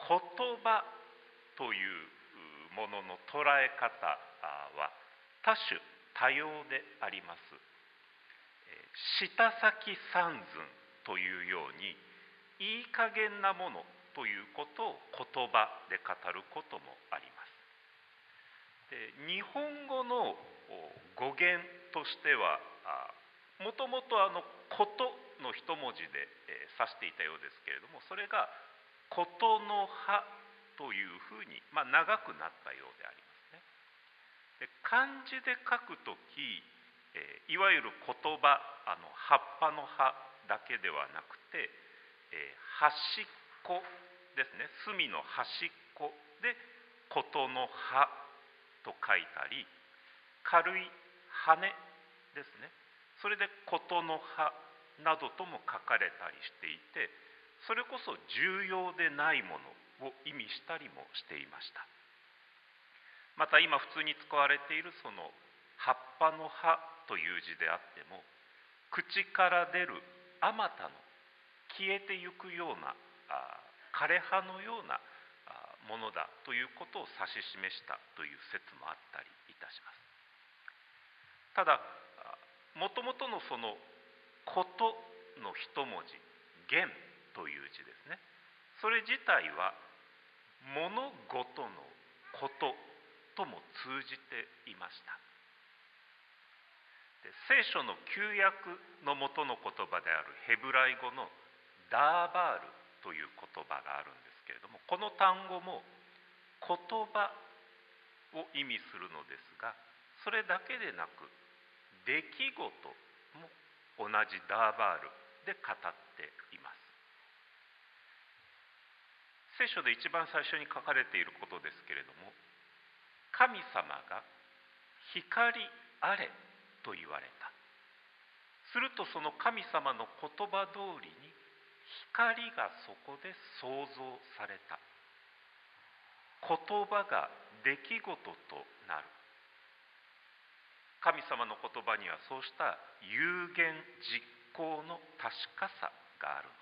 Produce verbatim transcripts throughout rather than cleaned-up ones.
言葉というものの捉え方は多種多様であります。舌先三寸というようにいい加減なものということを言葉で語ることもあります。で、日本語の語源としてはもともとあのことの一文字で指していたようですけれども、それがことの葉というふうに、まあ、長くなったようでありますね。で、漢字で書くとき、えー、いわゆる言葉、あの葉っぱの葉だけではなくて、えー、端っこですね、隅の端っこでことの葉と書いたり、軽い羽ですね、それでことの葉などとも書かれたりしていて、それこそ重要でないものを意味したりもしていました。また今普通に使われているその葉っぱの葉という字であっても、口から出るあまたの消えてゆくような枯れ葉のようなものだということを指し示したという説もあったりいたします。ただもともとのそのことの一文字言という字ですね、それ自体は物事のこととも通じていました。で、聖書の旧約の元の言葉であるヘブライ語のダーバールという言葉があるんですけれども、この単語も言葉を意味するのですが、それだけでなく出来事も同じダーバールで語っています。聖書で一番最初に書かれていることですけれども、神様が光あれと言われた。するとその神様の言葉通りに光がそこで創造された。言葉が出来事となる。神様の言葉にはそうした有言実行の確かさがあるのです。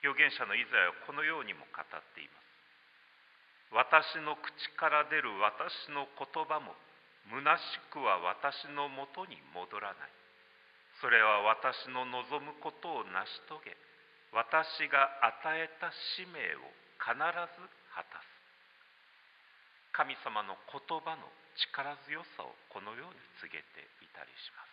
預言者のイザヤはこのようにも語っています。私の口から出る私の言葉も虚しくは私のもとに戻らない。それは私の望むことを成し遂げ、私が与えた使命を必ず果たす。神様の言葉の力強さをこのように告げていたりします。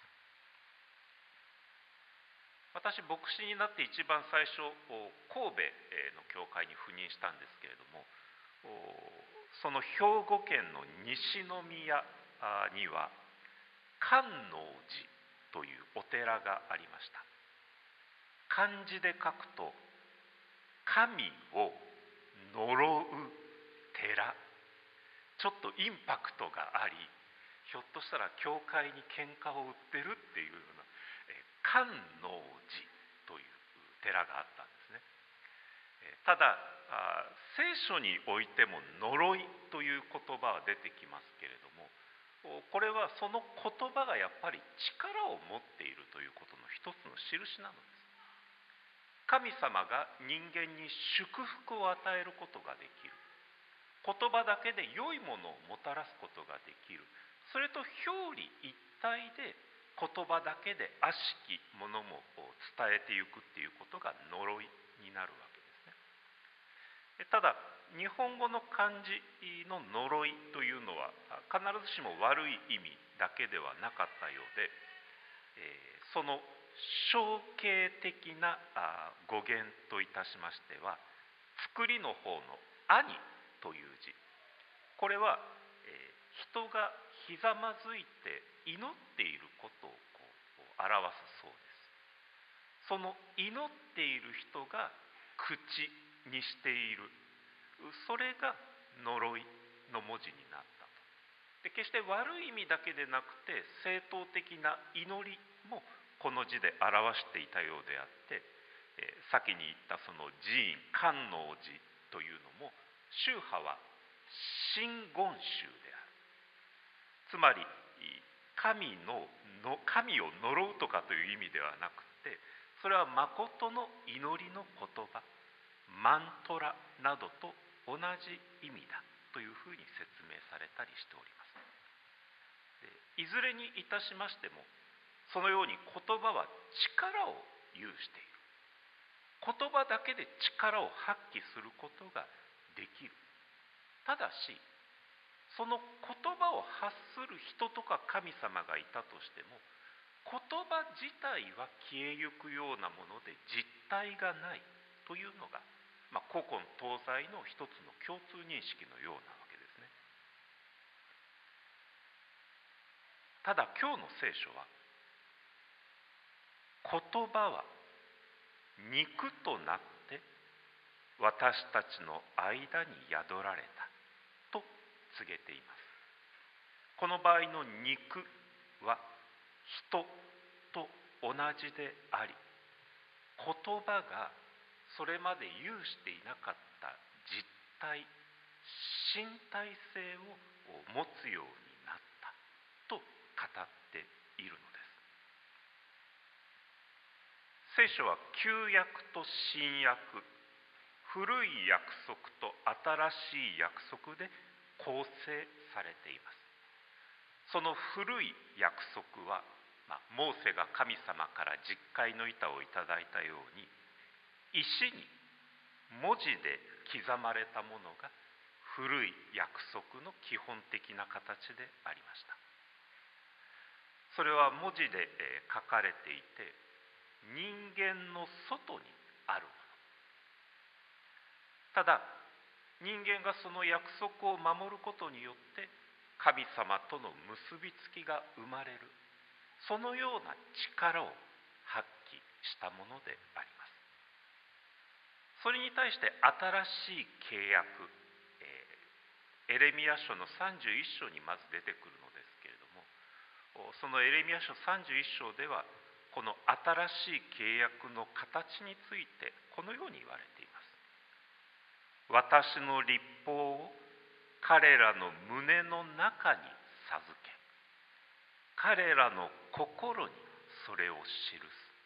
私、牧師になって一番最初神戸の教会に赴任したんですけれども、その兵庫県の西宮には観音寺というお寺がありました。漢字で書くと神を呪う寺、ちょっとインパクトがあり、ひょっとしたら教会に喧嘩を売ってるっていうような観音寺という寺があったんですね。ただ聖書においても呪いという言葉は出てきますけれども、これはその言葉がやっぱり力を持っているということの一つの印なのです。神様が人間に祝福を与えることができる。言葉だけで良いものをもたらすことができる。それと表裏一体で言葉だけで悪しきものも伝えていくっていうことが呪いになるわけですね。ただ日本語の漢字の呪いというのは必ずしも悪い意味だけではなかったようで、その象形的な語源といたしましては、作りの方の兄という字、これは人がひざまずいて祈っていることをこう表すそうです。その祈っている人が口にしている、それが呪いの文字になったと。で、決して悪い意味だけでなくて正当的な祈りもこの字で表していたようであって、えー、先に言ったその寺院観音寺というのも宗派は真言宗である。つまり神のの神を呪うとかという意味ではなくて、それは誠の祈りの言葉、 マントラなどと同じ意味だというふうに説明されたりしております。でいずれにいたしましても、そのように言葉は力を有している。言葉だけで力を発揮することができる。ただし、その言葉を発する人とか神様がいたとしても、言葉自体は消えゆくようなもので実体がないというのが、まあ、古今東西の一つの共通認識のようなわけですね。ただ今日の聖書は、言葉は肉となって私たちの間に宿られたと告げています。この場合の肉は人と同じであり、言葉がそれまで有していなかった実体、身体性を持つようになったと語っているのです。聖書は旧約と新約、古い約束と新しい約束で構成されています。その古い約束は、まあ、モーセが神様から十戒の板をいただいたように、石に文字で刻まれたものが古い約束の基本的な形でありました。それは文字で書かれていて、人間の外にあるもの。ただ人間がその約束を守ることによって神様との結びつきが生まれる、そのような力を発揮したものであります。それに対して新しい契約、えー、エレミヤ書のさんじゅういっ章にまず出てくるのですけれども、そのエレミヤ書さんじゅういっ章ではこの新しい契約の形についてこのように言われています。私の律法を彼らの胸の中に授け、彼らの心にそれを記す。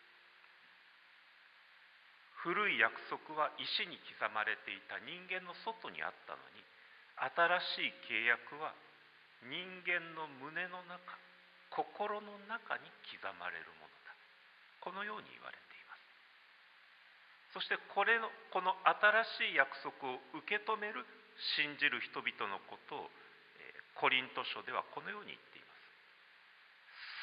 古い約束は石に刻まれていた人間の外にあったのに、新しい契約は人間の胸の中、心の中に刻まれるものだ、このように言われています。そしてこれのこの新しい約束を受け止める信じる人々のことをコリント書ではこのように言っています。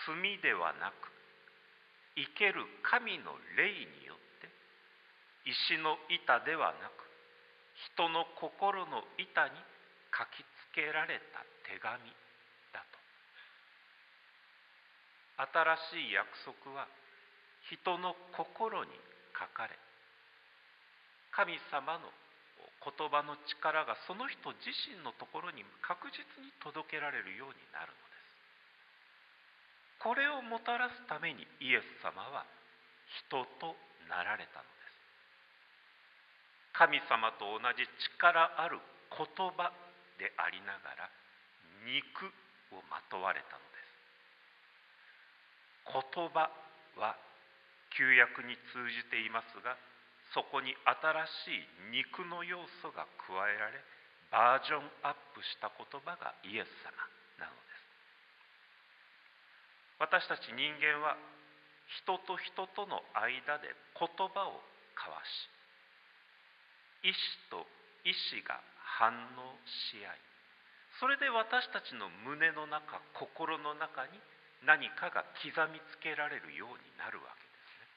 炭ではなく生ける神の霊によって石の板ではなく人の心の板に書きつけられた手紙だと。新しい約束は人の心に書かれ、神様の言葉の力がその人自身のところに確実に届けられるようになるのです。これをもたらすためにイエス様は人となられたのです。神様と同じ力ある言葉でありながら肉をまとわれたのです。言葉は旧約に通じていますが、そこに新しい肉の要素が加えられ、バージョンアップした言葉がイエス様なのです。私たち人間は人と人との間で言葉を交わし、意志と意志が反応し合い、それで私たちの胸の中、心の中に何かが刻みつけられるようになるわけですね。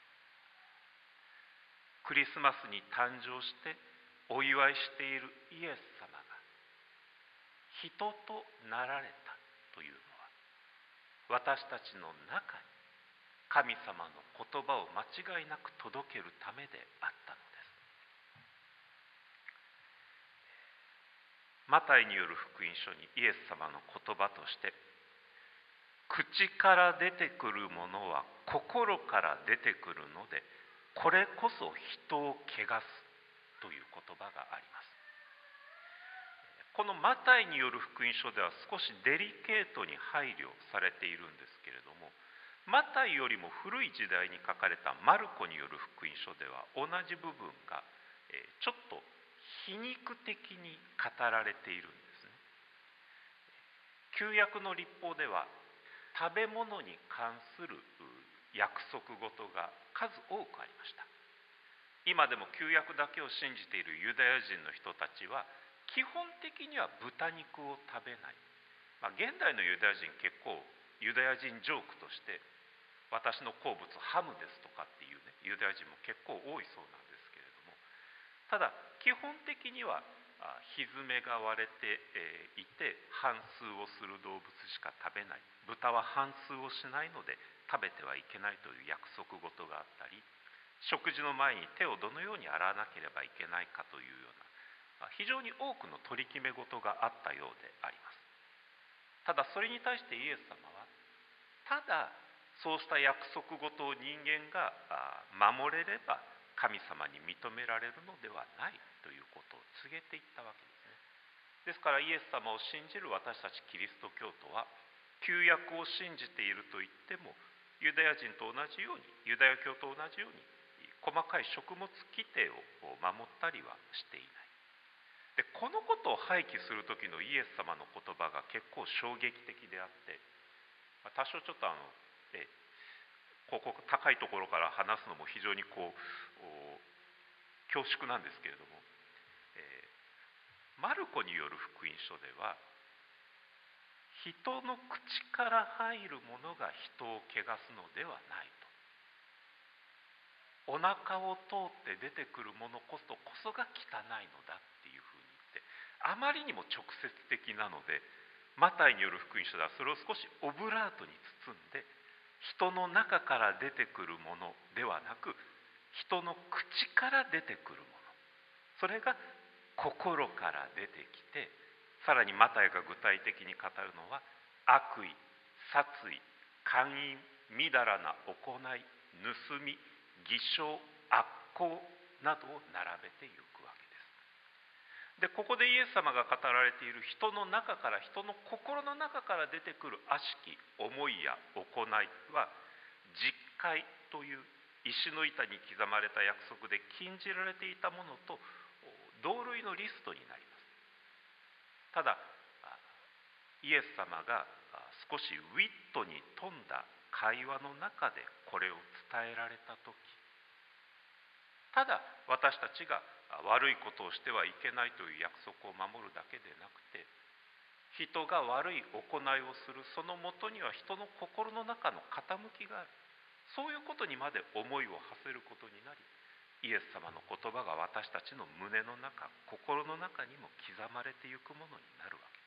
クリスマスに誕生してお祝いしているイエス様が人となられたというのは、私たちの中に神様の言葉を間違いなく届けるためであったのです。マタイによる福音書にイエス様の言葉として、口から出てくるものは心から出てくるので、これこそ人を汚すという言葉があります。このマタイによる福音書では少しデリケートに配慮されているんですけれども、マタイよりも古い時代に書かれたマルコによる福音書では同じ部分がちょっと皮肉的に語られているんですね。旧約の律法では食べ物に関する約束事が数多くありました。今でも旧約だけを信じているユダヤ人の人たちは基本的には豚肉を食べない、まあ、現代のユダヤ人結構ユダヤ人ジョークとして私の好物ハムですとかっていうねユダヤ人も結構多いそうなんですけれども、ただ基本的にはひづめが割れていて反芻をする動物しか食べない、豚は反芻をしないので食べてはいけないという約束事があったり、食事の前に手をどのように洗わなければいけないかというような非常に多くの取り決め事があったようであります。ただそれに対してイエス様はただそうした約束事を人間が守れれば神様に認められるのではないということを告げていったわけですね。ですからイエス様を信じる私たちキリスト教徒は旧約を信じていると言ってもユダヤ人と同じようにユダヤ教と同じように細かい食物規定を守ったりはしていない。でこのことを廃棄する時のイエス様の言葉が結構衝撃的であって、多少ちょっとあのえここ高いところから話すのも非常にこう恐縮なんですけれども、えー、マルコによる福音書では人の口から入るものが人を汚すのではないと、お腹を通って出てくるものこそこそが汚いのだっていうふうに言って、あまりにも直接的なのでマタイによる福音書ではそれを少しオブラートに包んで、人の中から出てくるものではなく人の口から出てくるもの、それが心から出てきて、さらにマタイが具体的に語るのは悪意、殺意、姦淫、みだらな行い、盗み、偽証、悪行などを並べていくわけです。でここでイエス様が語られている人の中から人の心の中から出てくる悪しき思いや行いは実戒という石の板に刻まれた約束で禁じられていたものと同類のリストになります。ただイエス様が少しウィットに富んだ会話の中でこれを伝えられた時、ただ私たちが悪いことをしてはいけないという約束を守るだけでなくて、人が悪い行いをするそのもとには人の心の中の傾きがある、そういうことにまで思いを馳せることになり、イエス様の言葉が私たちの胸の中、心の中にも刻まれていくものになるわけです。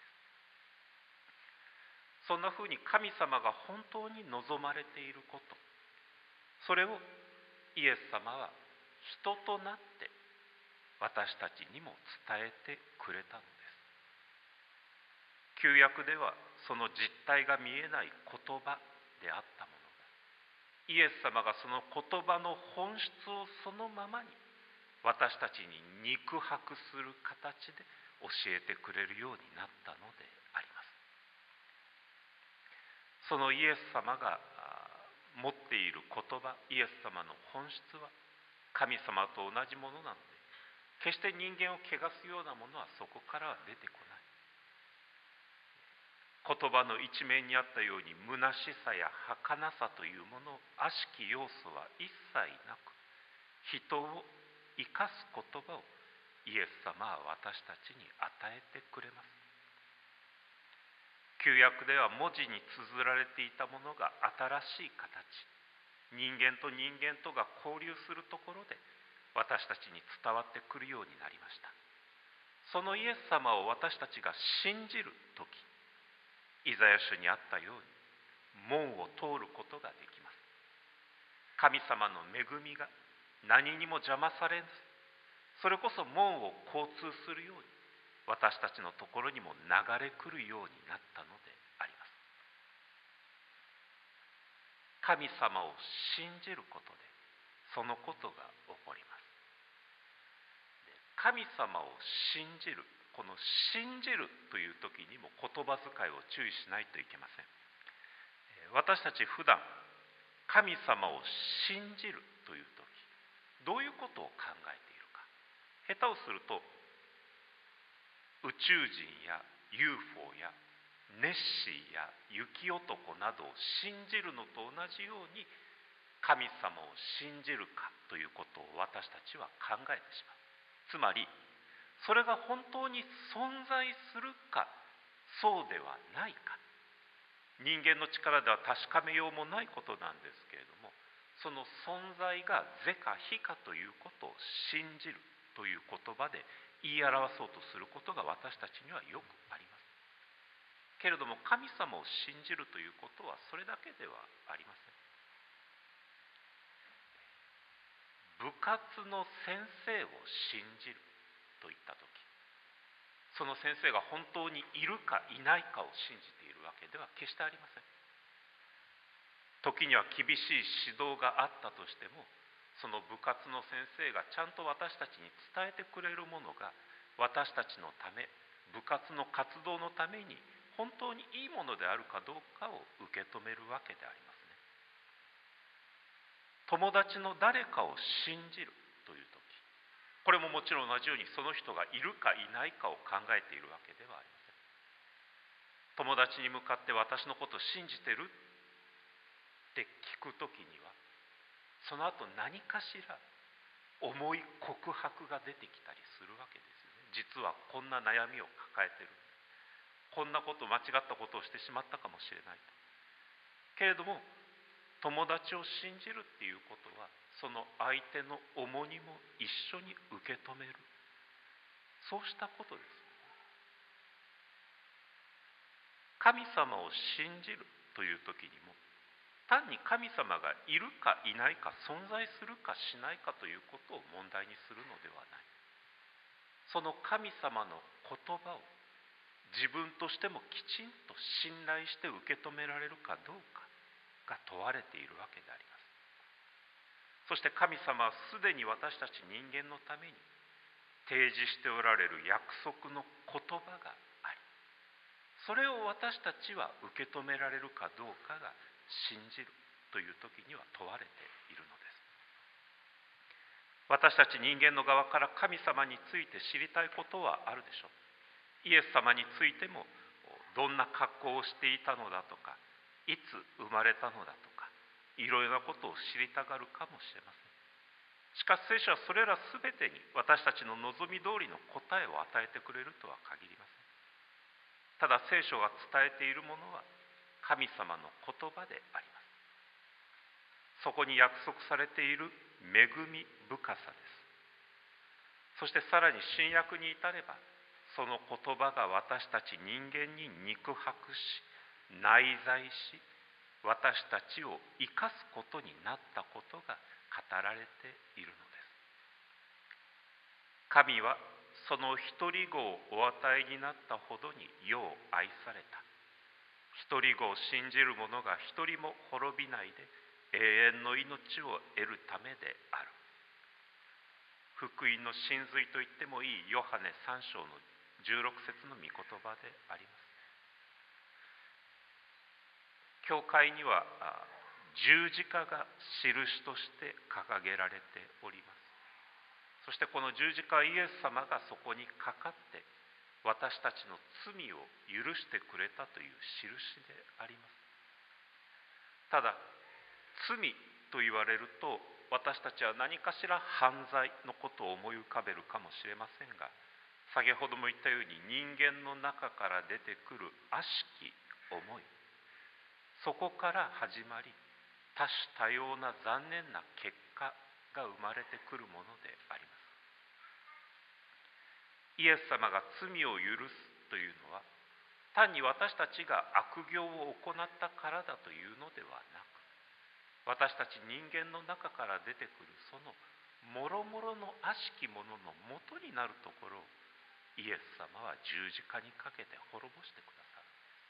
そんなふうに神様が本当に望まれていること、それをイエス様は人となって私たちにも伝えてくれたのです。旧約ではその実態が見えない言葉であったものが、イエス様がその言葉の本質をそのままに私たちに肉薄する形で教えてくれるようになったのであります。そのイエス様が持っている言葉、イエス様の本質は神様と同じものなので、決して人間を汚すようなものはそこからは出てこない。言葉の一面にあったように虚しさや儚さというもの、悪しき要素は一切なく、人を生かす言葉をイエス様は私たちに与えてくれます。旧約では文字に綴られていたものが新しい形、人間と人間とが交流するところで私たちに伝わってくるようになりました。そのイエス様を私たちが信じるとき、イザヤ書にあったように門を通ることができます。神様の恵みが何にも邪魔されず、それこそ門を交通するように私たちのところにも流れ来るようになったのであります。神様を信じることでそのことが起こります。神様を信じる、この信じるという時にも言葉遣いを注意しないといけません。私たち普段神様を信じるという時、どういうことを考えているか。下手をすると宇宙人や ユーフォー やネッシーや雪男などを信じるのと同じように神様を信じるかということを私たちは考えてしまう。つまりそれが本当に存在するかそうではないか、人間の力では確かめようもないことなんですけれども、その存在が是か非かということを信じるという言葉で言い表そうとすることが私たちにはよくあります。けれども神様を信じるということはそれだけではありません。部活の先生を信じるといったとき、その先生が本当にいるかいないかを信じているわけでは決してありません。時には厳しい指導があったとしても、その部活の先生がちゃんと私たちに伝えてくれるものが私たちのため、部活の活動のために本当にいいものであるかどうかを受け止めるわけでありますね。友達の誰かを信じるという時、これももちろん同じようにその人がいるかいないかを考えているわけではありません。友達に向かって私のことを信じてるって聞くときには、その後何かしら重い告白が出てきたりするわけですよね。実はこんな悩みを抱えてる、こんなこと間違ったことをしてしまったかもしれないと。けれども友達を信じるっていうことは、その相手の重荷も一緒に受け止める、そうしたことです。神様を信じるという時にも、単に神様がいるかいないか、存在するかしないかということを問題にするのではない。その神様の言葉を自分としてもきちんと信頼して受け止められるかどうかが問われているわけであります。そして神様はすでに私たち人間のために提示しておられる約束の言葉があり、それを私たちは受け止められるかどうかが信じるという時には問われているのです。私たち人間の側から神様について知りたいことはあるでしょう。イエス様についてもどんな格好をしていたのだとか、いつ生まれたのだとか、いろいろなことを知りたがるかもしれません。しかし聖書はそれらすべてに私たちの望み通りの答えを与えてくれるとは限りません。ただ聖書が伝えているものは神様の言葉であります。そこに約束されている恵み深さです。そしてさらに新約に至れば、その言葉が私たち人間に肉薄し、内在し、私たちを生かすことになったことが語られているのです。神はその一人子をお与えになったほどに世を愛された。一人子を信じる者が一人も滅びないで永遠の命を得るためである。福音の真髄と言ってもいいヨハネさん章のじゅうろく節の御言葉であります。教会には十字架が印として掲げられております。そしてこの十字架はイエス様がそこにかかって私たちの罪を許してくれたという印であります。ただ罪と言われると私たちは何かしら犯罪のことを思い浮かべるかもしれませんが、先ほども言ったように人間の中から出てくる悪しき思い、そこから始まり多種多様な残念な結果が生まれてくるものであります。イエス様が罪を許すというのは単に私たちが悪行を行ったからだというのではなく、私たち人間の中から出てくるそのもろもろの悪しきものの元になるところをイエス様は十字架にかけて滅ぼしてくださる。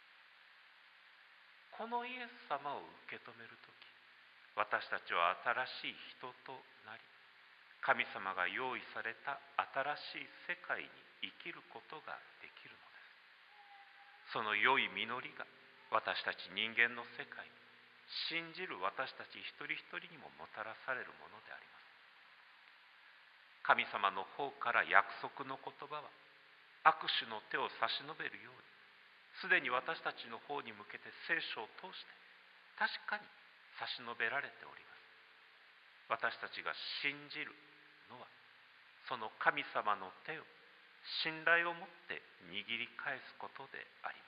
このイエス様を受け止めるとき、私たちは新しい人となり、神様が用意された新しい世界に生きることができるのです。その良い実りが私たち人間の世界に、信じる私たち一人一人にももたらされるものであります。神様の方から約束の言葉は握手の手を差し伸べるように、すでに私たちの方に向けて聖書を通して確かに差し伸べられております。私たちが信じるのは、その神様の手を信頼を持って握り返すことであります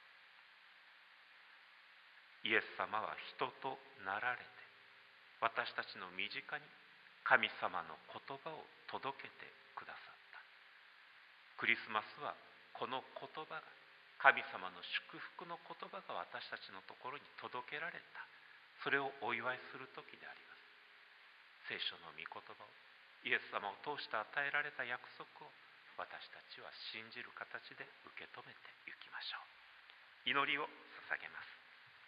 。イエス様は人となられて、私たちの身近に神様の言葉を届けてくださった。クリスマスはこの言葉が、神様の祝福の言葉が私たちのところに届けられた、それをお祝いする時であります。聖書の御言葉を、イエス様を通して与えられた約束を、私たちは信じる形で受け止めていきましょう。祈りを捧げます。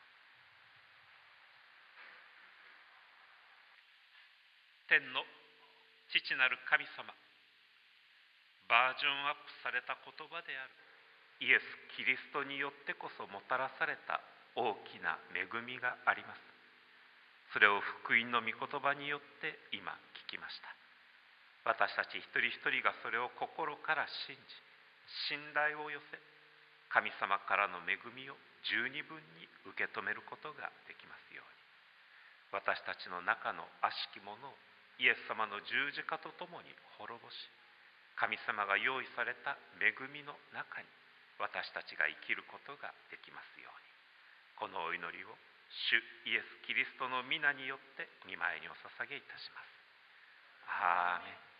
天の父なる神様、バージョンアップされた言葉であるイエス・キリストによってこそもたらされた大きな恵みがあります。それを福音の御言葉によって今聞きました。私たち一人一人がそれを心から信じ、信頼を寄せ、神様からの恵みを十二分に受け止めることができますように、私たちの中の悪しきものをイエス様の十字架とともに滅ぼし、神様が用意された恵みの中に私たちが生きることができますように、このお祈りを主イエス・キリストの皆によって御前にお捧げいたします。アーメン。